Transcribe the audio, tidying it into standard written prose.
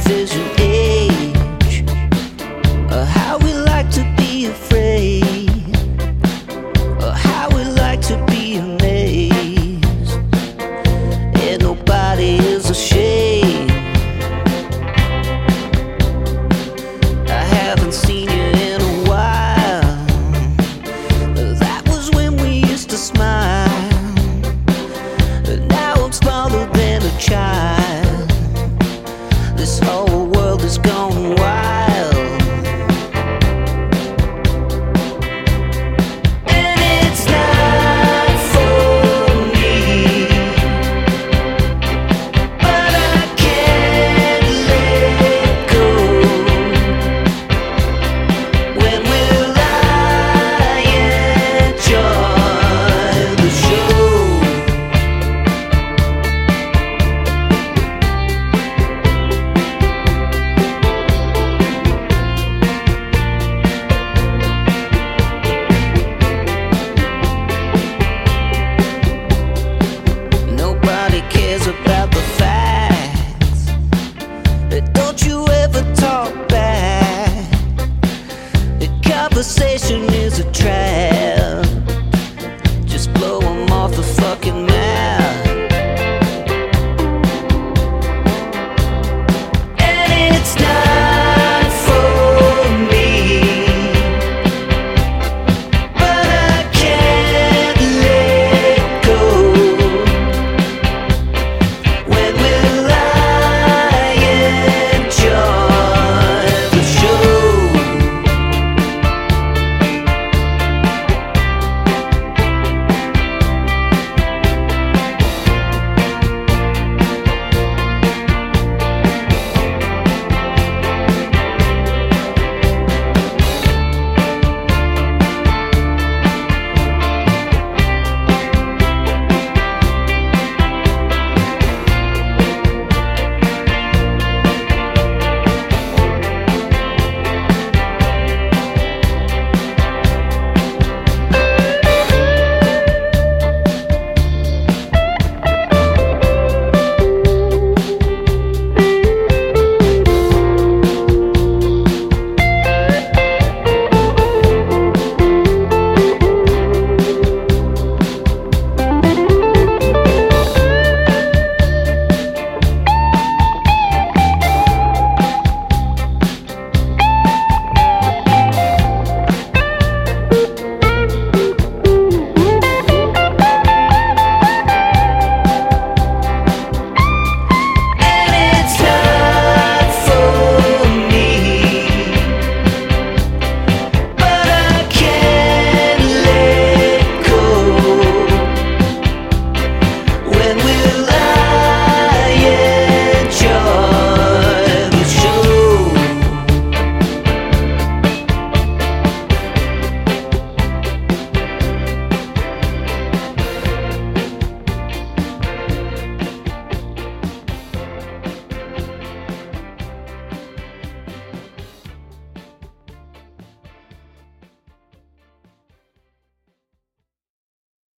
is an age, how we like to be afraid, how we like to be amazed, and nobody is ashamed. I haven't seen you in a while. That was when we used to smile. Now I'm smaller than a child. This whole world is gone wild. And it's not for me, but I can't let go. When will I enjoy the show? Nobody cares about the facts. Don't you ever talk back. The conversation is a trap.